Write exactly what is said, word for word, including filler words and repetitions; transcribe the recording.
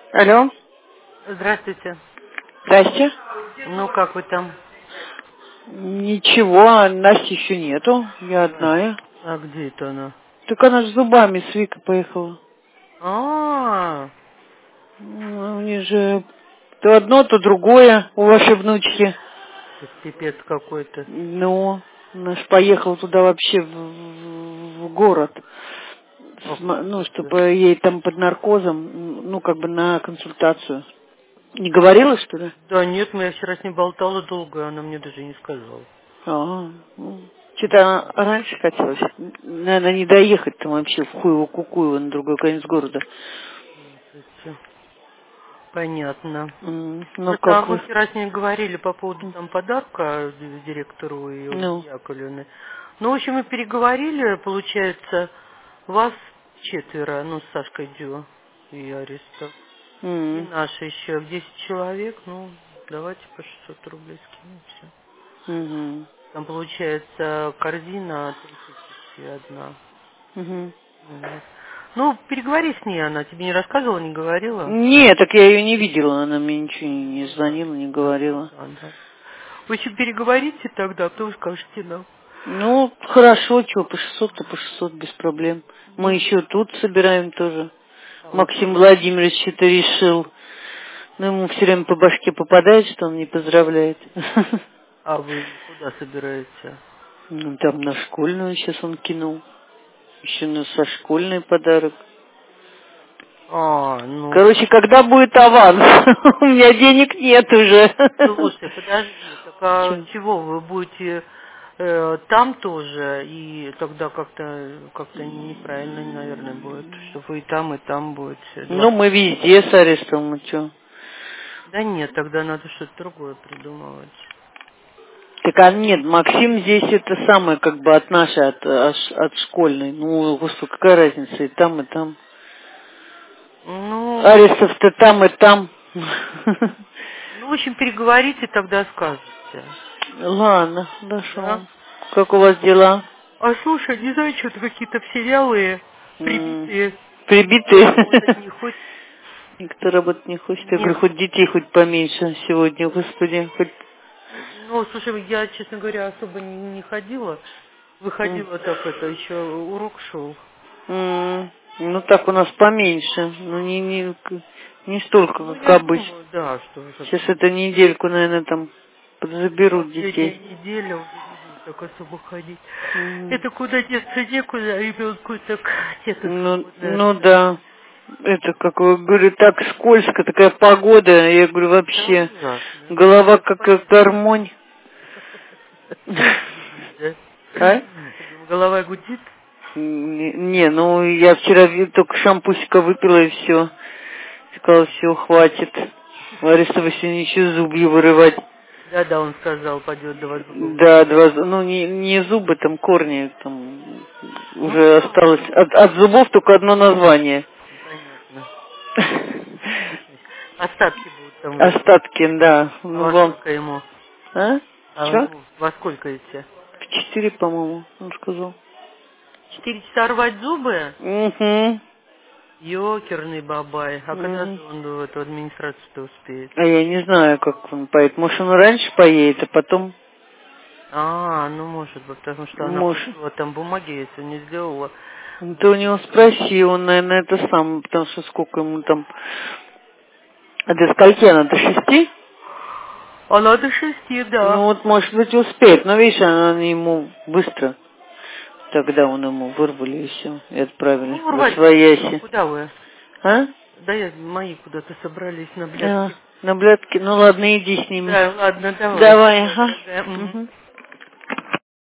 Алло. Здравствуйте. Здрасте. Ну, как вы там? Ничего, а Насти еще нету. Я А, одна. а где это она? Так она с зубами с Викой поехала. А, Ну, у них же то одно, то другое у вашей внучки. это пипец какой-то. Ну, она ж поехала туда вообще в, в- в город. Ох, См- Ну, да. чтобы ей там под наркозом, ну, как бы на консультацию. Не говорила, что ли? Да нет, мы я вчера с ней болтала долго, она мне даже не сказала. А, ну, что-то раньше хотелось. Наверное, не доехать там вообще в Хуево-Кукуево на другой конец города. Здравствуйте. Понятно. М, Ну, Это а как мы вы? вчера с ней говорили по поводу там подарка директору и Ольге Ну, Яковлевны. Ну, в общем, мы переговорили, получается, вас четверо, ну, с Сашкой Дю и Аристов. И м, наши еще десять человек, ну, давайте по шестьсот рублей скинем, все. мгм, Там получается корзина три тысячи одна. мгм. Вот. Ну, переговори с ней, она тебе не рассказывала, не говорила? Нет, так я ее не видела, она мне ничего не Ну, да, звонила, не да, говорила. да, да. В общем, переговорите тогда, а то скажете нам. Ну, хорошо, что, по шестьсот, то по шестьсот, без проблем. Мы Ну, еще тут собираем тоже. а вы Максим куда? Владимирович что-то решил. Ну, ему все время по башке попадает, что он не поздравляет. А вы куда собираете? Ну, там на школьную сейчас он кинул. Еще на со школьный подарок. А, ну, Короче, когда будет аванс? У меня денег нет уже. слушай, подожди, так а Че? чего вы будете э, там тоже, и тогда как-то как-то неправильно, наверное, будет, что вы и там, и там будете. Ну, Два. мы везде с Арестом, ну что. Да нет, тогда надо что-то другое придумывать. Так, а нет, Максим здесь это самое, как бы от нашей, от, от, от школьной. Ну, господи, какая разница, и там, и там. Ну, Арестов-то там, и там. ну, в общем, переговорите, тогда скажете. Ладно, Да? хорошо. Как у вас дела? А слушай, не знаю, что-то какие-то все вялые, М, прибитые. Никто Прибитые. работать не хочет. Никто работать не хочет. Я говорю, Нет. хоть детей хоть поменьше сегодня, господи. Хоть... Ну, слушай, я, честно говоря, особо не, не ходила. М, Выходила так это, еще урок шел. м, Ну так у нас поменьше. Ну не, не, к- не столько, Ну, как я обычно. думаю, да, что уже Сейчас это недельку, наверное, там подзаберут последняя детей. неделя уже не будет так особо ходить. М, Это куда деться некуда, ребенку так те-то Ну, свободное ну время. да. Это, как вы говорю, так скользко, такая погода. Я говорю, Да, вообще, ужасно. голова Даже как понять не могу. гармонь. Гудит, да? А? Я думаю, голова гудит. Не, не, ну я вчера ви- только шампусика выпила и все. Сказала, все, хватит. Лариса Васильевна еще зубья вырывать. Да, да, он сказал, пойдет два зуба Да, вырывать. два, зу- ну не, не зубы, там корни, там Ну уже да, осталось. От, от зубов только одно название. понятно. Остатки будут там вырывать. Остатки, да. А Ну во вам. сколько ему? А? А, Че? ну, во сколько эти? В четыре, по-моему, он сказал. Четыре часа рвать зубы? Угу. Ёкерный бабай. А когда Угу. же он в эту администрацию-то успеет? А я не знаю, как он поедет. Может, он раньше поедет, а потом... А, ну может быть, потому что она Может. просила там бумаги, если не сделала. Ну, ты у него Значит, спроси, он, наверное, это сам, потому что сколько ему там... А до скольки она, до шести? она до шести, Ну, да. вот, может быть, успеет. Но, видишь, она ему быстро. Тогда он ему вырвали и все, и отправили Ну, в урвать будете. освояси. Куда вы? А? Да я, мои куда-то собрались на А, блядки. на блядке. Ну, ладно, иди с ними. Да, ладно, давай. Давай, Всё, ага. дорогая. Мгм. Угу.